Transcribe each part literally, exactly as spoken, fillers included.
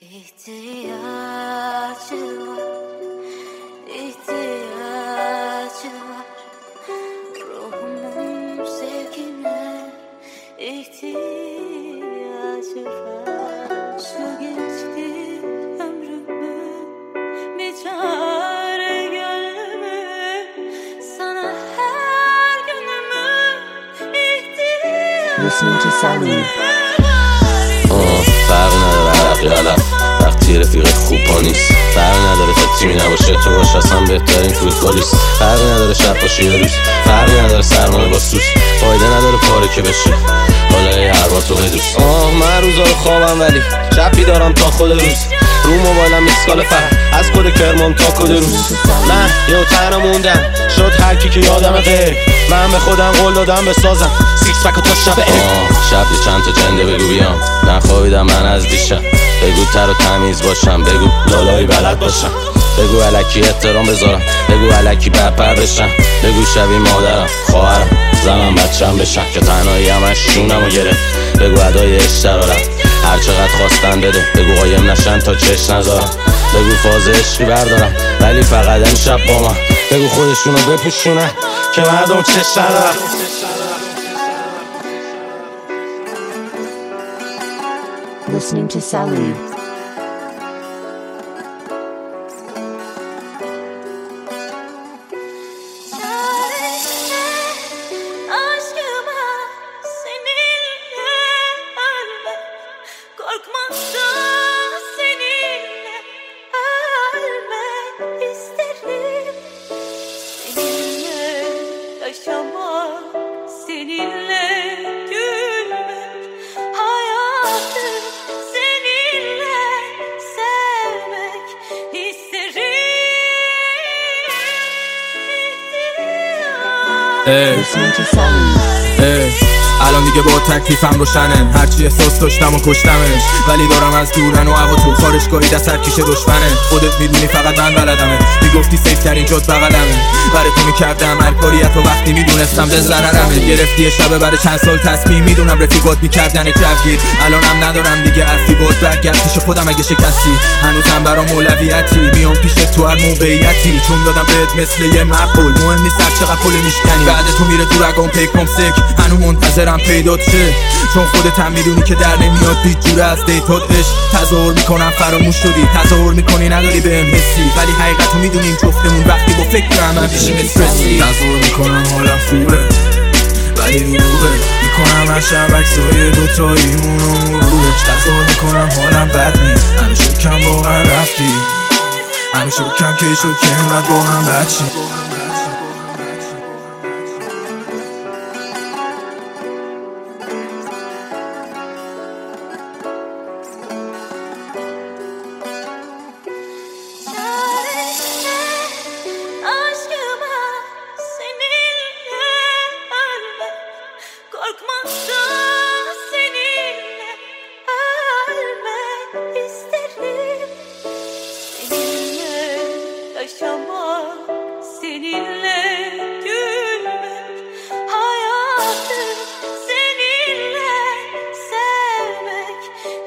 İhtiyacı var, ihtiyacı var. Ruhumun sevgine ihtiyacı var. Şu geçti ömrümü, bir çare gönlümü, sana her günümü ihtiyacı. Listening to Salud. فرق نداره عرق یا علف وقتی رفیقت خوب پا نیست. فرق نداره تا تیمی نباشه تو باش اصلا بهترین فوتبالیست. فرق نداره شب باشه یا روز، فرق نداره سرمایه با سوز، فایده نداره پاره که بشه حالا ای هر بار تو بدوست. آه من روزا رو خوابم ولی شبی دارم تا خود روز. رو موبایلم اسکال فرق از خود کرمان تا کد روز. من یه تنها موندم شد هر کی که یادم غیر. من به خودم قول دادم بسازم سیکس پک تا شب شب یه چند تا جنده بگو بیام. نخوابیدم من از دیشب. بگو تر و تمیز باشم، بگو لالایی بلد باشم، بگو الکی احترام بذارم، بگو الکی بپر بشم، بگو شبیه مادرم خواهرم زنم بچم بشم که تنهایی همش شونمو گرفت. بگو ادای عشق دارم هر چقدر خواستن بده، بگو قایم نشن تا چش نذارم، بگو فاز عشقی بردارم ولی فقط امشب با من، بگو خودشونو بپوشونن که مردم چش ندارم. Listening to Salud. Seninle gülmek, hayatı seninle sevmek isterim. Listening to Salud. الان دیگه با تکلیفم روشنه، هرچی احساس داشتم و کشتمش، ولی دارم از دورن و هوا تو خارشگاهی دست سرکیش دشمنه. خودت میدونی فقط من بلدمه، میگفتی سیف ترین جز بغلمه، برای تو میکردم هر کاریت و وقتی میدونستم به ضررمه. گرفتی شبه برای چند سال تصمیم، میدونم رفیقات میکردن جوگیر، الانم ندارم دیگه حرفی بود برگرد پیش خودم اگه شکستی. هنوزم برام اولویتی، میام پیش تو هر موقعیتی، چون دادم بهت مثل یه معقول، مهم نیست هر چقدر پول میشکنی. بعد تو میره تو رگام پیکم سک، هنوز منتظرم پیدات شه، چون خودت هم میدونی که در نمیاد هیچ جوره از دیتات عشق. تظاهر میکنم فراموش شدی، تظاهر میکنی نداری بهم حسی، ولی حقیقتو میدونیم جفتمون وقتی با فکر هم میشیم استرسی. تظاهر میکنم حالم خوبه ولی روحه، میکنم هر شب عکسای دوتاییمونو مروش. تظاهر میکنم حالم بد نیست، همیشه کم واقعا رفتی، همیشه کم که شد که اینقدر با هم بچی. Yaşamak, seninle gülmek, hayatı seninle sevmek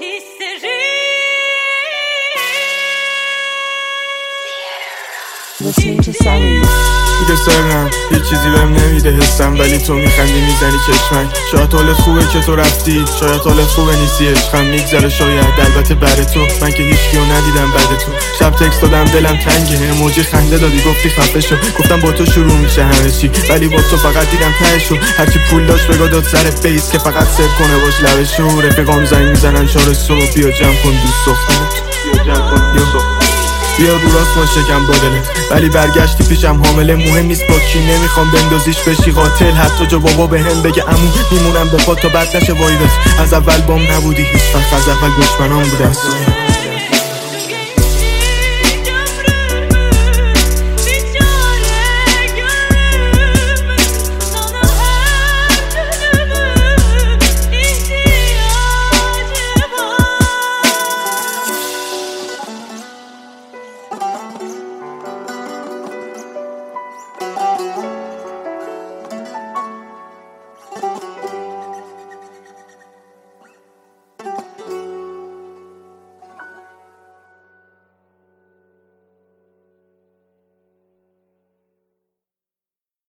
isterim. Listening to Salud. دیگه سرم هیچ چیزی بهم نمیده حسم، ولی تو میخندی میزنی چشمک. شاید حالت خوبه که تو رفتی، شاید حالت خوبه نیستی، عشقم میگذره شاید، البته برای تو من که هیچکیو ندیدم بعد تو. شب تکست دادم دلم تنگه، اموجی خنده دادی گفتی خفه شو، گفتم با تو شروع میشه همه چی، ولی با تو فقط دیدم تهشو. هرچی پول داشت بگا داد سر فیس که فقط سر کنه باش لبشو. رفیقام زنگ میزنن چهار صبح، بیا جمع کن دوست دخترت، بیا جمع کن بیا بیا رو راست ما شکم با دلت، ولی برگشتی پیشم حامله. مهم نیست با کی، نمیخوام بندازیش بشی قاتل، حتی جا بابا به هم بگه عمو میمونم به پا تا بد نشه وای بس. از اول بام نبودی هیچ وقت، از اول دشمنام بودم.